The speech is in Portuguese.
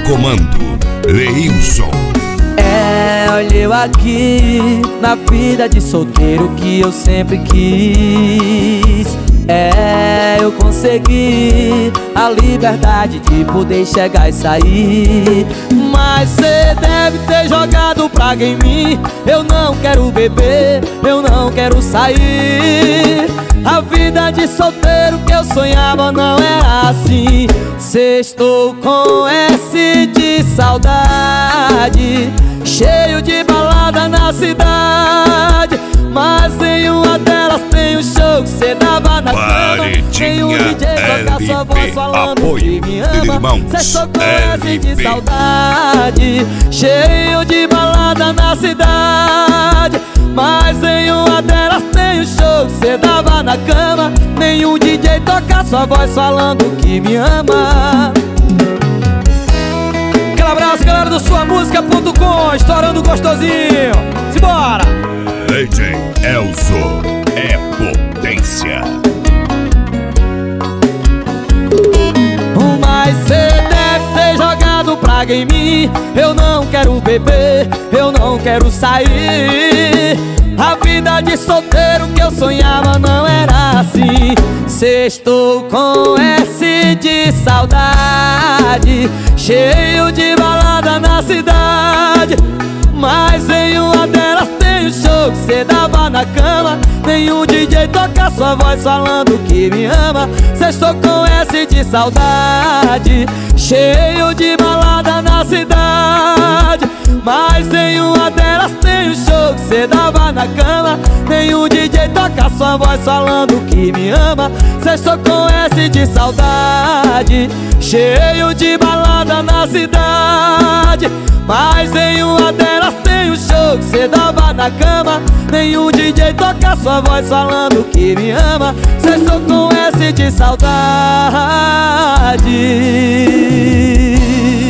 comando, Leilson. Olha eu aqui na vida de solteiro que eu sempre quis. Eu consegui a liberdade de poder chegar e sair. Mas cê deve ter jogado praga em mim. Eu não quero beber, eu não quero sair. A vida de solteiro que eu sonhava não era assim. Cê estou com S de saudade, cheio de balada na cidade. Mas em uma delas tem um show que cê dava na cama. Tem um DJ tocar sua voz falando que me ama. Cê estou com S de saudade, cheio de balada na cidade. Mas em uma delas tem um show que cê dava na cama. Nenhum DJ toca sua voz falando que me ama. Aquele abraço, galera do suamusica.com, estourando gostosinho. Simbora! DJ Elzo é potência. Mas cê deve ter jogado praga em mim. Eu não quero beber, eu não quero sair. A vida de solteiro que eu sonhava não era assim. Cê estou com S de saudade, cheio de balada na cidade. Mas em uma delas tem um show que cê dava na cama. Nenhum DJ toca sua voz falando que me ama. Cê estou com S de saudade, cheio de balada na cidade. Mas em uma delas tem um show que cê dava na cama. Nenhum DJ toca sua voz falando que me ama. Cê estou com S de saudade, cheio de balada na cidade. Mas em uma delas tem um show que cê dava na cama. Nenhum DJ toca sua voz falando que me ama. Cê estou com S de saudade.